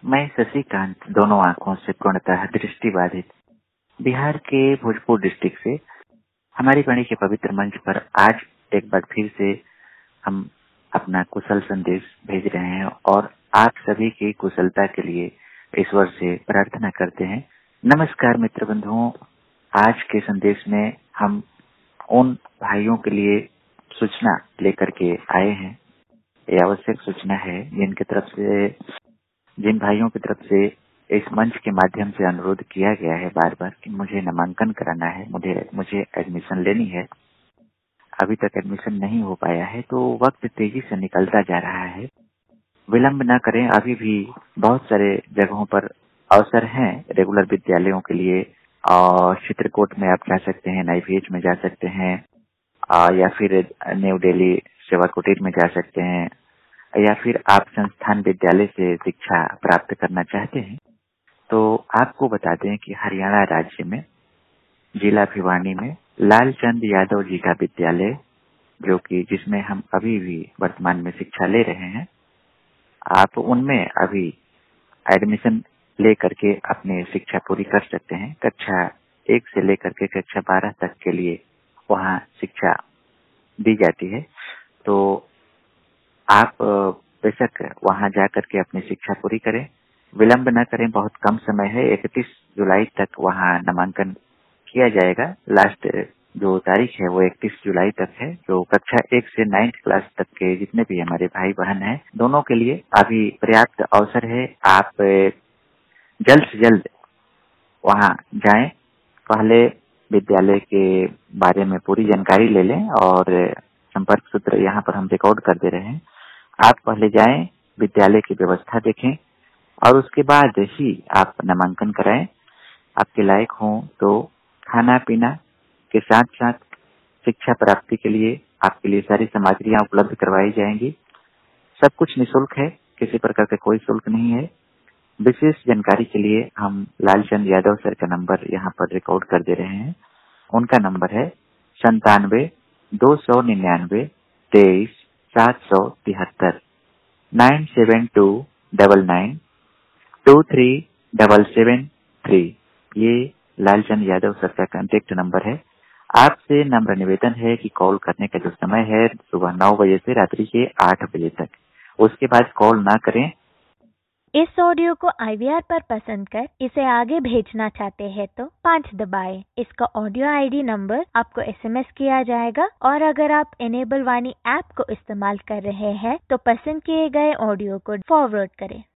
मैं शशिकांत, दोनों आंखों से पूर्णतः दृष्टिबाधित, बिहार के भोजपुर डिस्ट्रिक्ट से हमारी वाणी के पवित्र मंच पर आज एक बार फिर से हम अपना कुशल संदेश भेज रहे हैं और आप सभी की कुशलता के लिए ईश्वर से प्रार्थना करते हैं। नमस्कार मित्र बंधुओं, आज के संदेश में हम उन भाइयों के लिए सूचना लेकर के आए हैं। ये आवश्यक सूचना है जिन भाइयों की तरफ से इस मंच के माध्यम से अनुरोध किया गया है बार बार कि मुझे नामांकन कराना है, मुझे एडमिशन लेनी है। अभी तक एडमिशन नहीं हो पाया है, तो वक्त तेजी से निकलता जा रहा है। विलंब न करें, अभी भी बहुत सारे जगहों पर अवसर हैं रेगुलर विद्यालयों के लिए। और चित्रकूट में आप जा सकते हैं, नाइफेज में जा सकते हैं, या फिर न्यू दिल्ली सेवा कुटीर में जा सकते हैं, या फिर आप संस्थान विद्यालय से शिक्षा प्राप्त करना चाहते हैं तो आपको बता दें कि हरियाणा राज्य में जिला भिवानी में लालचंद यादव जी का विद्यालय, जो कि जिसमें हम अभी भी वर्तमान में शिक्षा ले रहे हैं, आप उनमें अभी एडमिशन ले करके अपनी शिक्षा पूरी कर सकते हैं। कक्षा 1 से लेकर के कक्षा 12 तक के लिए वहाँ शिक्षा दी जाती है। तो आप बेशक वहां जाकर के अपनी शिक्षा पूरी करें, विलंब न करें। बहुत कम समय है, 31 जुलाई तक वहां नामांकन किया जाएगा। लास्ट जो तारीख है वो 31 जुलाई तक है। जो कक्षा 1 से 9th क्लास तक के जितने भी हमारे भाई बहन हैं, दोनों के लिए अभी पर्याप्त अवसर है। आप जल्द से जल्द वहां जाएं, पहले विद्यालय के बारे में पूरी जानकारी ले लें और संपर्क सूत्र यहाँ पर हम रिकॉर्ड कर दे रहे हैं। आप पहले जाएं, विद्यालय की व्यवस्था देखें और उसके बाद ही आप नामांकन कराएं। आपके लायक हो तो खाना पीना के साथ साथ शिक्षा प्राप्ति के लिए आपके लिए सारी सामग्रियां उपलब्ध करवाई जाएंगी। सब कुछ निःशुल्क है, किसी प्रकार का कोई शुल्क नहीं है। विशेष जानकारी के लिए हम लालचंद यादव सर का नंबर यहाँ पर रिकॉर्ड कर दे रहे हैं। उनका नंबर है 97-299-23-773 9729923773। ये लालचंद यादव सर का कांटेक्ट नंबर है। आपसे नम्र निवेदन है कि कॉल करने का जो समय है सुबह 9 बजे से रात्रि के 8 बजे तक, उसके बाद कॉल ना करें। इस ऑडियो को IVR पर पसंद कर इसे आगे भेजना चाहते हैं तो 5 दबाएं। इसका ऑडियो ID नंबर आपको SMS किया जाएगा और अगर आप इनेबल वाणी ऐप को इस्तेमाल कर रहे हैं तो पसंद किए गए ऑडियो को फॉरवर्ड करें।